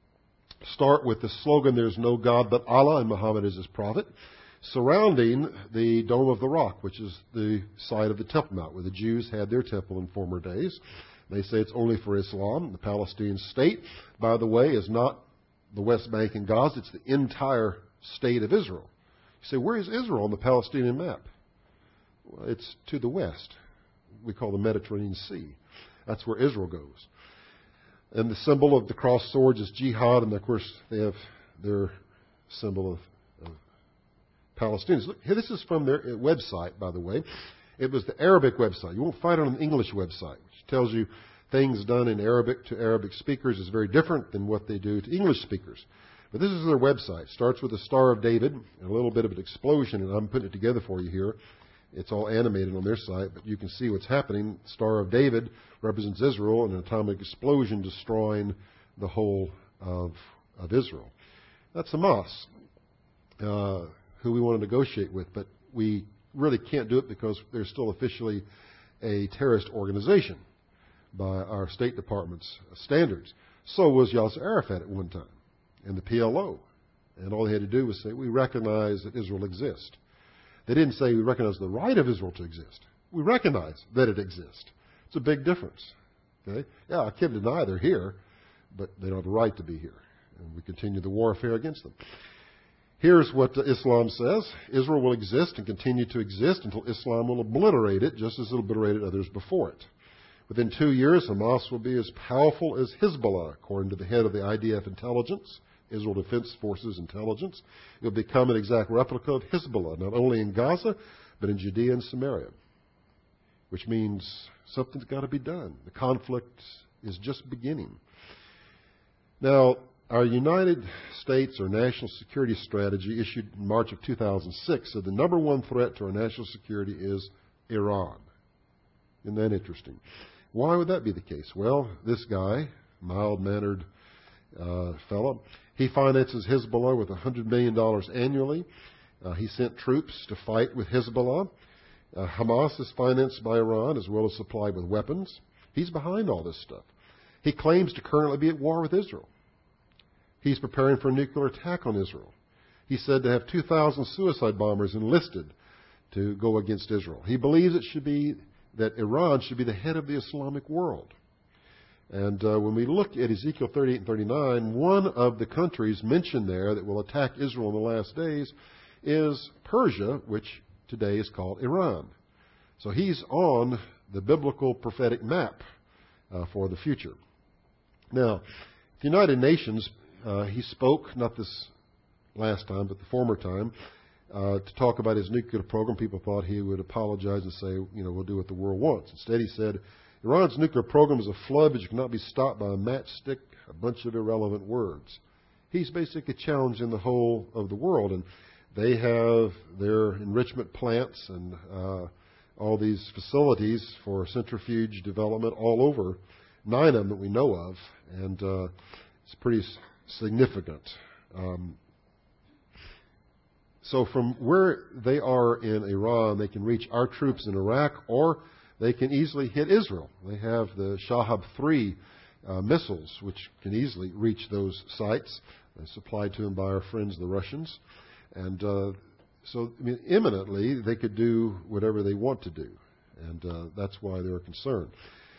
start with the slogan, "There's no God but Allah, and Muhammad is his prophet," surrounding the Dome of the Rock, which is the site of the Temple Mount, where the Jews had their temple in former days. They say it's only for Islam. The Palestinian state, by the way, is not the West Bank and Gaza. It's the entire state of Israel. You say, where is Israel on the Palestinian map? Well, it's to the west. We call the Mediterranean Sea. That's where Israel goes. And the symbol of the crossed swords is jihad, and of course they have their symbol of Palestinians. Look, here, this is from their website, by the way. It was the Arabic website. You won't find it on the English website, which tells you things done in Arabic to Arabic speakers is very different than what they do to English speakers. But this is their website. It starts with the Star of David and a little bit of an explosion, and I'm putting it together for you here. It's all animated on their site, but you can see what's happening. Star of David represents Israel, and an atomic explosion destroying the whole of, of Israel. That's Hamas. Uh, who we want to negotiate with, but we really can't do it because they're still officially a terrorist organization by our State Department's standards. So was Yasser Arafat at one time, and the P L O. And all they had to do was say, we recognize that Israel exists. They didn't say we recognize the right of Israel to exist. We recognize that it exists. It's a big difference. Okay? Yeah, I can't deny they're here, but they don't have a right to be here. And we continue the warfare against them. Here's what Islam says. Israel will exist and continue to exist until Islam will obliterate it, just as it obliterated others before it. Within two years, Hamas will be as powerful as Hezbollah, according to the head of the I D F intelligence, Israel Defense Forces intelligence. It will become an exact replica of Hezbollah, not only in Gaza, but in Judea and Samaria, which means something's got to be done. The conflict is just beginning. Now, our United States, or National Security Strategy, issued in March of two thousand six, said the number one threat to our national security is Iran. Isn't that interesting? Why would that be the case? Well, this guy, mild-mannered uh, fellow, he finances Hezbollah with one hundred million dollars annually. Uh, he sent troops to fight with Hezbollah. Uh, Hamas is financed by Iran as well as supplied with weapons. He's behind all this stuff. He claims to currently be at war with Israel. He's preparing for a nuclear attack on Israel. He's said to have two thousand suicide bombers enlisted to go against Israel. He believes it should be that Iran should be the head of the Islamic world. And uh, when we look at Ezekiel thirty-eight and thirty-nine, one of the countries mentioned there that will attack Israel in the last days is Persia, which today is called Iran. So he's on the biblical prophetic map uh, for the future. Now, the United Nations, uh, he spoke, not this last time, but the former time, uh, to talk about his nuclear program. People thought he would apologize and say, you know, we'll do what the world wants. Instead, he said, Iran's nuclear program is a flood which cannot be stopped by a matchstick, a bunch of irrelevant words. He's basically challenging the whole of the world, and they have their enrichment plants and uh, all these facilities for centrifuge development all over, nine of them that we know of, and uh, it's pretty significant. Um, so from where they are in Iran, they can reach our troops in Iraq, or they can easily hit Israel. They have the Shahab three uh, missiles, which can easily reach those sites, uh, supplied to them by our friends, the Russians. And uh, so, I mean, imminently, they could do whatever they want to do. And uh, that's why they're concerned.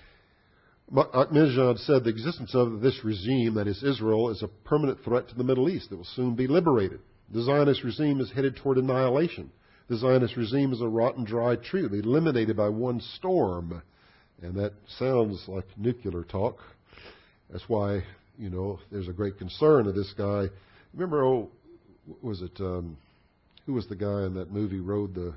Ahmadinejad said the existence of this regime, that is Israel, is a permanent threat to the Middle East that will soon be liberated. The Zionist regime is headed toward annihilation. The Zionist regime is a rotten, dry tree, eliminated by one storm. And that sounds like nuclear talk. That's why, you know, there's a great concern of this guy. Remember, oh, was it, um, who was the guy in that movie, rode the,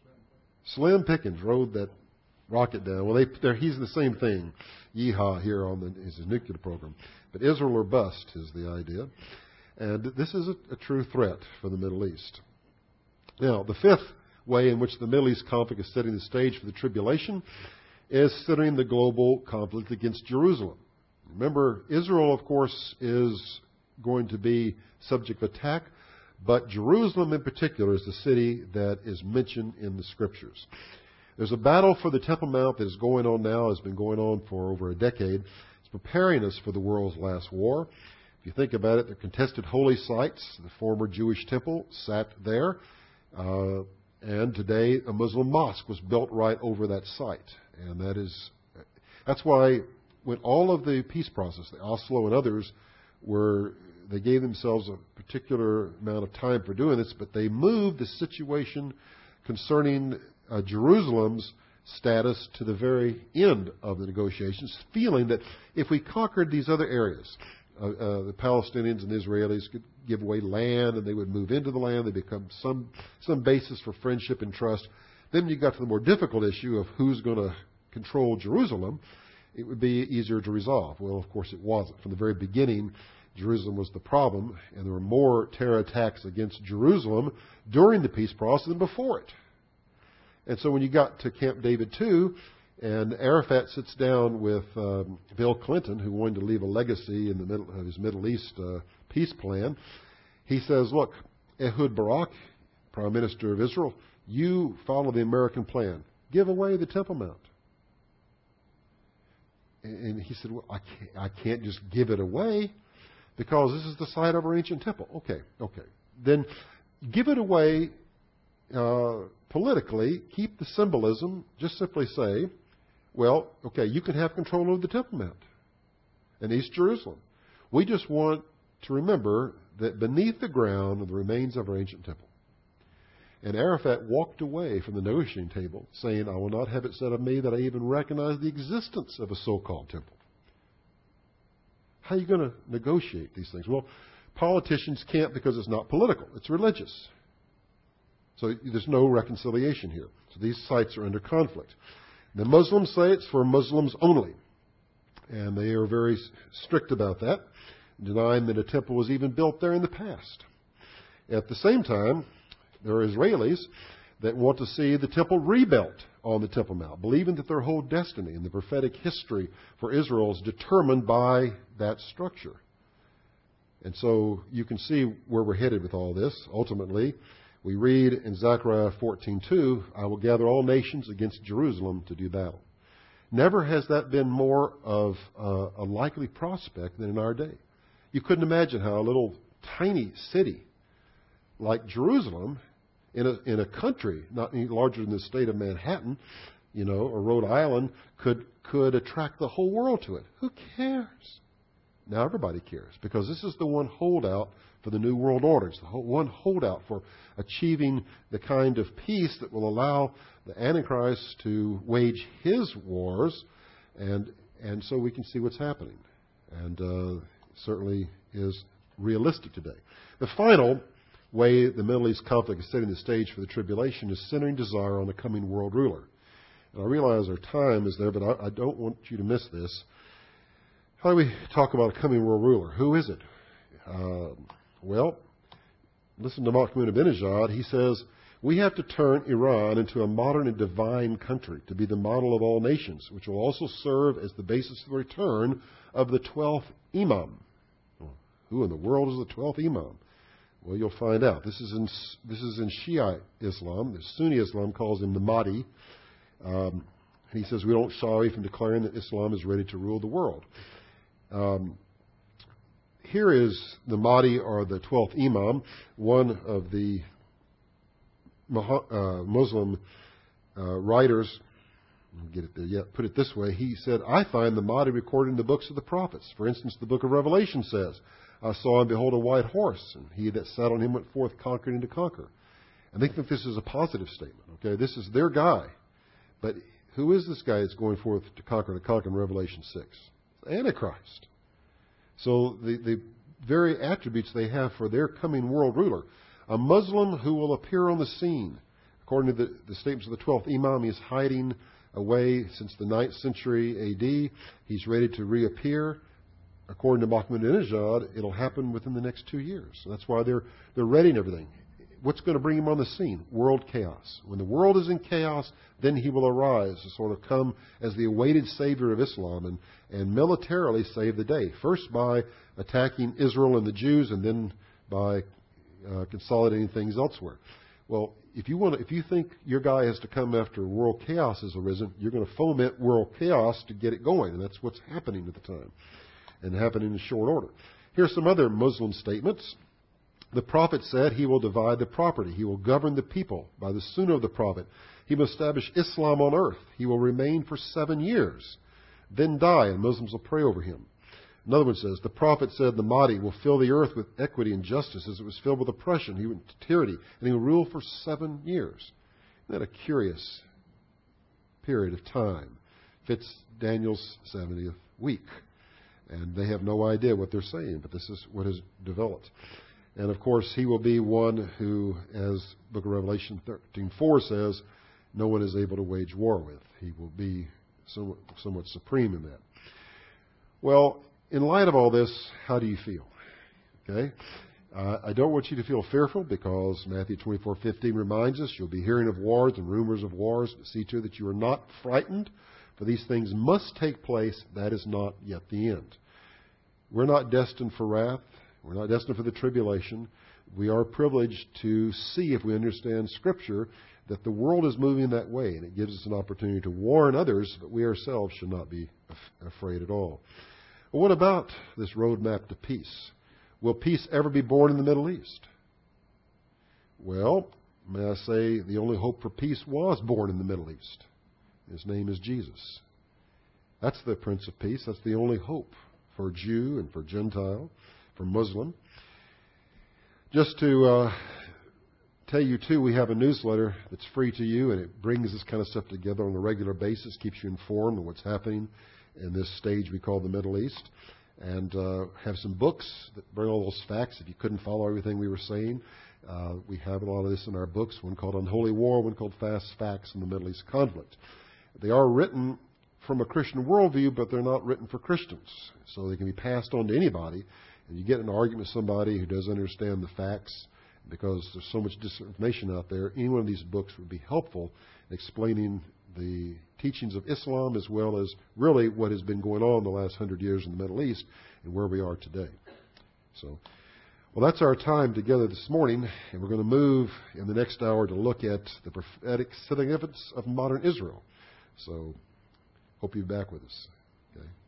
Slim Pickens rode that rocket down. Well, they, he's the same thing. Yeehaw here on the, is his nuclear program. But Israel or bust is the idea. And this is a, a true threat for the Middle East. Now, the fifth way in which the Middle East conflict is setting the stage for the tribulation is centering the global conflict against Jerusalem. Remember, Israel, of course, is going to be subject of attack, but Jerusalem in particular is the city that is mentioned in the Scriptures. There's a battle for the Temple Mount that is going on now, has been going on for over a decade. It's preparing us for the world's last war. If you think about it, the contested holy sites, the former Jewish temple sat there, uh, and today a Muslim mosque was built right over that site. And that is, that's why when all of the peace process, the Oslo and others, were, they gave themselves a particular amount of time for doing this, but they moved the situation concerning uh, Jerusalem's status to the very end of the negotiations, feeling that if we conquered these other areas, uh, uh, the Palestinians and the Israelis could give away land, and they would move into the land, they become some some basis for friendship and trust. Then you got to the more difficult issue of who's going to control Jerusalem. It would be easier to resolve. Well, of course, it wasn't. From the very beginning, Jerusalem was the problem, and there were more terror attacks against Jerusalem during the peace process than before it. And so when you got to Camp David two, and Arafat sits down with um, Bill Clinton, who wanted to leave a legacy in the middle of his Middle East uh, peace plan, he says, look, Ehud Barak, Prime Minister of Israel, you follow the American plan. Give away the Temple Mount. And he said, well, I can't, I can't just give it away because this is the site of our ancient temple. Okay, okay. Then give it away uh, politically. Keep the symbolism. Just simply say, well, okay, you can have control of the Temple Mount in East Jerusalem. We just want to remember that beneath the ground are the remains of our ancient temple. And Arafat walked away from the negotiating table, saying, I will not have it said of me that I even recognize the existence of a so-called temple. How are you going to negotiate these things? Well, politicians can't because it's not political. It's religious. So there's no reconciliation here. So these sites are under conflict. The Muslims say it's for Muslims only. And they are very strict about that, denying that a temple was even built there in the past. At the same time, there are Israelis that want to see the temple rebuilt on the Temple Mount, believing that their whole destiny and the prophetic history for Israel is determined by that structure. And so you can see where we're headed with all this. Ultimately, we read in Zechariah fourteen two, I will gather all nations against Jerusalem to do battle. Never has that been more of a, a likely prospect than in our day. You couldn't imagine how a little tiny city like Jerusalem, in a, in a country not any larger than the state of Manhattan, you know, or Rhode Island, could could attract the whole world to it. Who cares? Now everybody cares, because this is the one holdout for the New World Order. It's the one holdout for achieving the kind of peace that will allow the Antichrist to wage his wars, and and so we can see what's happening. And uh, certainly is realistic today. The final way the Middle East conflict is setting the stage for the tribulation is centering desire on the coming world ruler. And I realize our time is there, but I, I don't want you to miss this. How do we talk about a coming world ruler? Who is it? Uh, well, listen to Mahmoud Ahmadinejad. He says, we have to turn Iran into a modern and divine country to be the model of all nations, which will also serve as the basis of the return of the twelfth Imam. Well, who in the world is the twelfth Imam? Well, you'll find out. This is in, this is in Shia Islam. The Sunni Islam calls him the Mahdi. Um, and he says we don't shy away from declaring that Islam is ready to rule the world. Um, here is the Mahdi, or the twelfth Imam, one of the uh, Muslim uh, writers. I'll get it there yet. Put it this way. He said, I find the Mahdi recorded in the books of the prophets. For instance, the book of Revelation says, I saw and behold a white horse, and he that sat on him went forth conquering and to conquer. And they think this is a positive statement. Okay, this is their guy. But who is this guy that's going forth to conquer and to conquer in Revelation six? It's Antichrist. So the, the very attributes they have for their coming world ruler, a Muslim who will appear on the scene. According to the, the statements of the twelfth Imam, he is hiding away since the ninth century A D. He's ready to reappear. According to Ahmadinejad, it'll happen within the next two years. So that's why they're they're readying everything. What's going to bring him on the scene? World chaos. When the world is in chaos, then he will arise to sort of come as the awaited savior of Islam and, and militarily save the day. First by attacking Israel and the Jews, and then by uh, consolidating things elsewhere. Well, if you want, to, if you think your guy has to come after world chaos has arisen, you're going to foment world chaos to get it going, and that's what's happening at the time, and happening in short order. Here's some other Muslim statements. The prophet said he will divide the property. He will govern the people by the sunnah of the prophet. He will establish Islam on earth. He will remain for seven years, then die, and Muslims will pray over him. Another one says, the prophet said the Mahdi will fill the earth with equity and justice as it was filled with oppression. He went to tyranny, and he will rule for seven years. Isn't that a curious period of time? Fits Daniel's seventieth week. And they have no idea what they're saying, but this is what has developed. And, of course, he will be one who, as Book of Revelation thirteen four says, no one is able to wage war with. He will be somewhat, somewhat supreme in that. Well, in light of all this, how do you feel? Okay? Uh, I don't want you to feel fearful, because Matthew twenty-four fifteen reminds us you'll be hearing of wars and rumors of wars, but see to it that you are not frightened, for these things must take place. That is not yet the end. We're not destined for wrath. We're not destined for the tribulation. We are privileged to see, if we understand Scripture, that the world is moving that way, and it gives us an opportunity to warn others, but we ourselves should not be af- afraid at all. Well, what about this roadmap to peace? Will peace ever be born in the Middle East? Well, may I say the only hope for peace was born in the Middle East. His name is Jesus. That's the Prince of Peace. That's the only hope for Jew and for Gentile, for Muslim. Just to uh, tell you, too, we have a newsletter that's free to you, and it brings this kind of stuff together on a regular basis, keeps you informed of what's happening in this stage we call the Middle East, and uh, have some books that bring all those facts. If you couldn't follow everything we were saying, uh, we have a lot of this in our books, one called Unholy War, one called Fast Facts in the Middle East Conflict. They are written from a Christian worldview, but they're not written for Christians, so they can be passed on to anybody. And you get in an argument with somebody who doesn't understand the facts, because there's so much disinformation out there, any one of these books would be helpful in explaining the teachings of Islam, as well as really what has been going on the last hundred years in the Middle East and where we are today. So, well, that's our time together this morning, and we're going to move in the next hour to look at the prophetic significance of modern Israel. So, hope you're back with us. Okay.